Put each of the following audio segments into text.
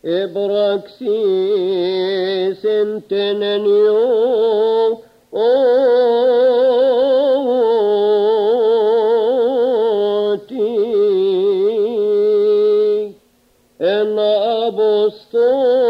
إبراكسيس انتننيو أوتي إن أبوستو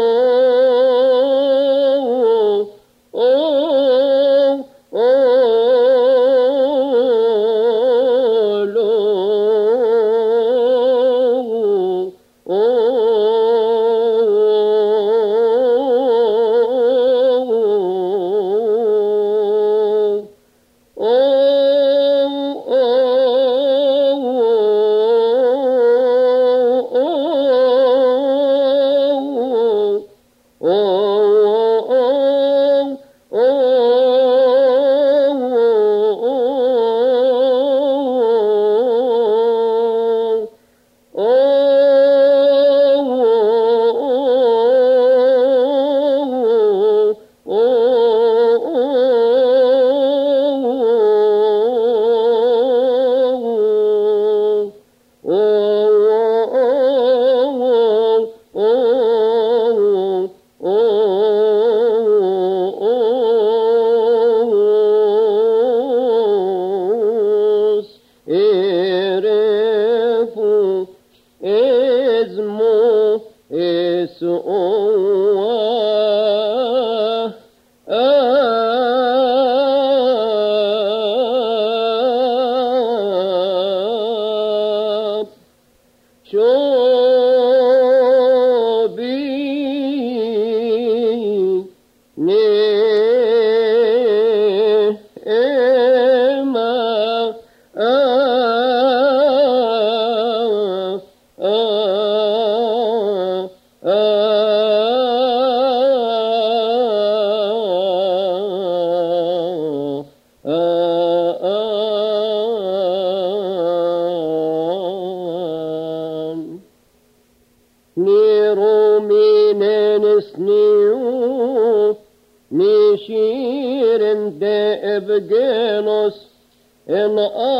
Evgenos en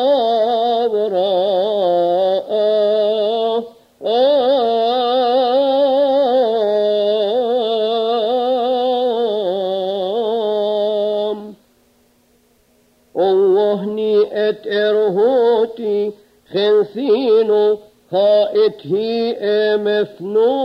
abra Allahni et erhoti khensino haethi emefno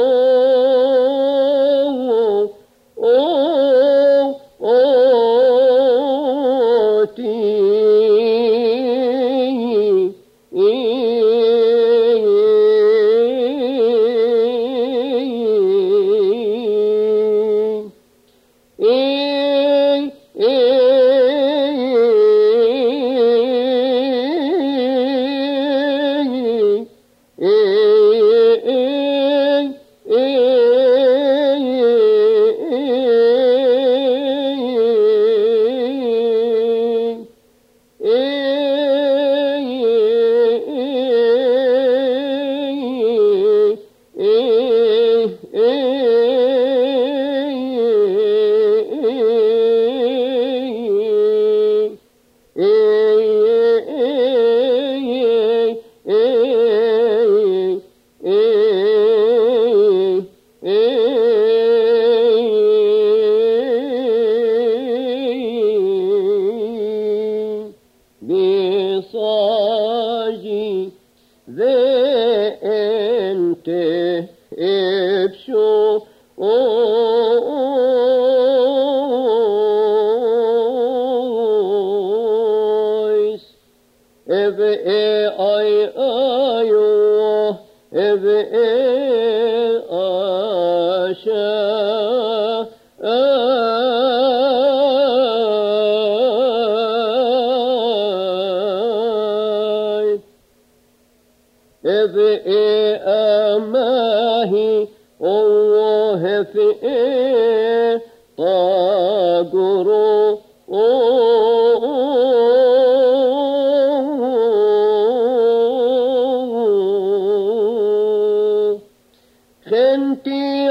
خنتي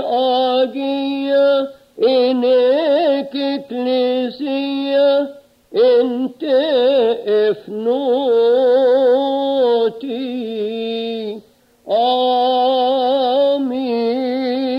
آجية إنك كليسية انت افنوتي آمين.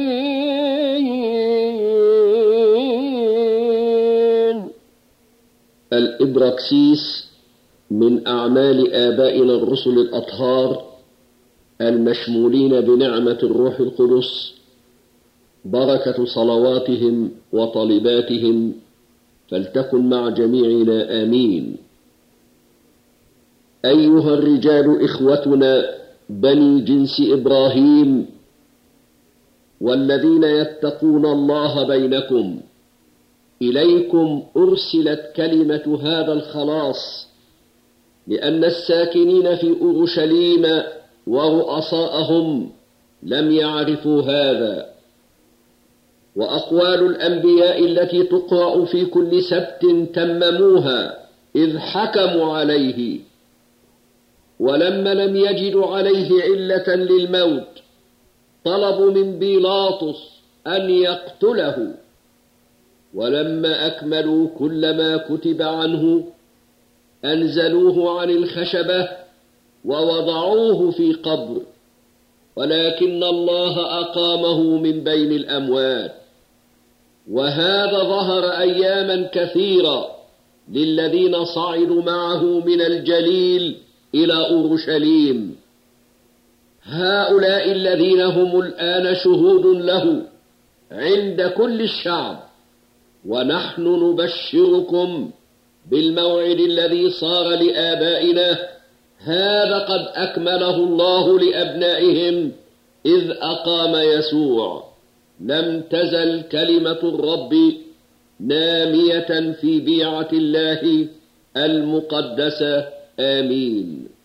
إبراكسيس من أعمال آبائنا الرسل الأطهار المشمولين بنعمة الروح القدس، بركة صلواتهم وطلباتهم فلتكن مع جميعنا آمين. أيها الرجال إخوتنا بني جنس إبراهيم والذين يتقون الله بينكم، إليكم أرسلت كلمة هذا الخلاص، لأن الساكنين في أورشليم ورؤساءهم لم يعرفوا هذا. وأقوال الأنبياء التي تقرأ في كل سبت تمموها إذ حكموا عليه، ولما لم يجدوا عليه علة للموت طلبوا من بيلاطس أن يقتله، ولما أكملوا كل ما كتب عنه أنزلوه عن الخشبة ووضعوه في قبر، ولكن الله أقامه من بين الأموات. وهذا ظهر أياما كثيرة للذين صعدوا معه من الجليل إلى أورشليم. هؤلاء الذين هم الآن شهود له عند كل الشعب، ونحن نبشركم بالموعد الذي صار لآبائنا، هذا قد أكمله الله لأبنائهم إذ أقام يسوع. لم تزل كلمة الرب نامية في بيعة الله المقدسة. آمين.